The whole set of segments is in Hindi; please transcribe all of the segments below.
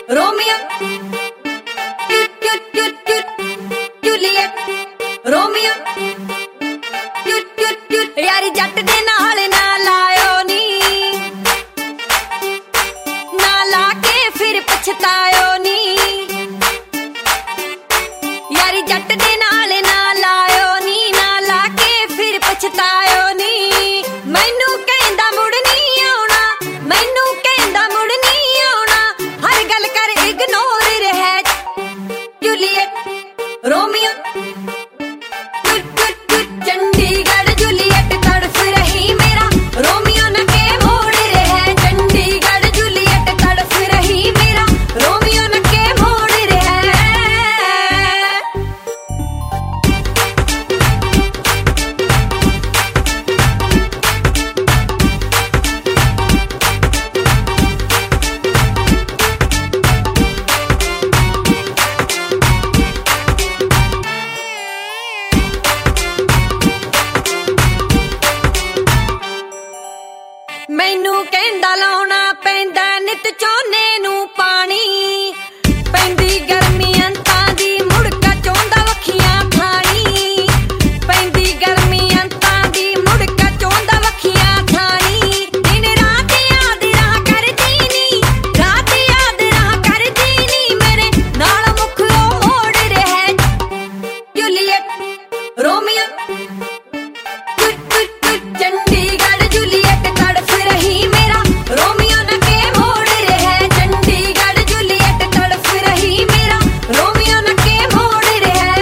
रोमियो जूलियट रोमियो यारी जट दे नाल ना लायो नी, ना लाके फिर पछतायो नी। यारी जट दे नाल ना लायो नी, ना लाके फिर पछतायो नी। मैनू कहंदा मुड़ नहीं आउणा, मैनू कहंदा मुड़ नहीं आउणा, हर गल कर इग्नोर रहे जूलियट रोमियो चंडीगढ़ जूलियट तड़फ रही मेरा रोमियो न के मोड़ रहे। चंडीगढ़ जूलियट तड़फ रही मेरा रोमियो न के मोड़ रहे। मैनू कहंदा लाउणा पैंदा नित झोने नू पानी, पैंदी गर्मी अंतां दी मुड़का चोंदा वखियां खानी। पैंदी गर्मी अंतां दी मुड़का चोंदा वखियां खानी। दिन रात याद रहा करदी नी, रात याद रहा करदी नी, मेरे नाल मुख ओ मोड़ रहे जूलियट रोमियो चंडीगढ़ जूलियट तड़फ रही मेरा रोमियो न के मोड़ रहे। चंडीगढ़ जूलियट तड़फ रही मेरा रोमियो न के मोड़ रहे।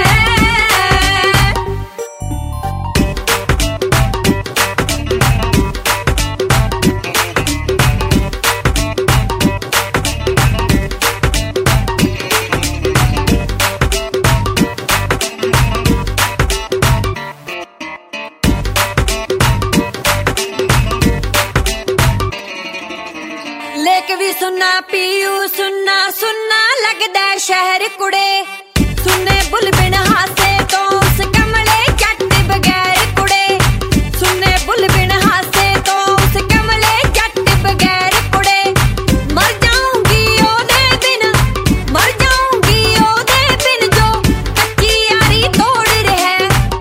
लेक भी सुनना पीयू सुनना सुनना लगदा शहर कुड़े। सुने बुलबिन हासे तो उस कमले जट बगैर कुड़े। सुने बुलबिन हासे तो उस कमले जट बगैर कुड़े। मर जाऊंगी ओदे बिन, मर जाऊंगी ओदे बिन, जो कच्ची यारी तोड़ रहे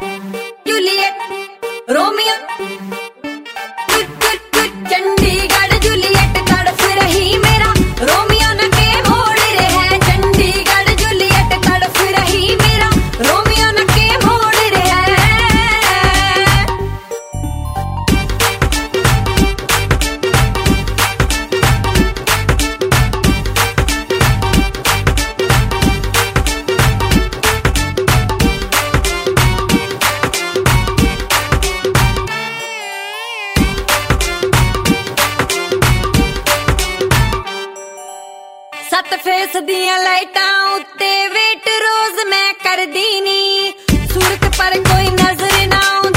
जूलियट रोमियो चंडीगढ़ जूलियट तड़फ रही मेरा रोमियो न के मोड़ रहे। चंडीगढ़ जूलियट तड़फ रही मेरा रोमियो न के मोड़ रहे। सत फेस दियां लाइटां उत्ते वेट रोज मैं करदी नी। सूरत पर कोई नजर ना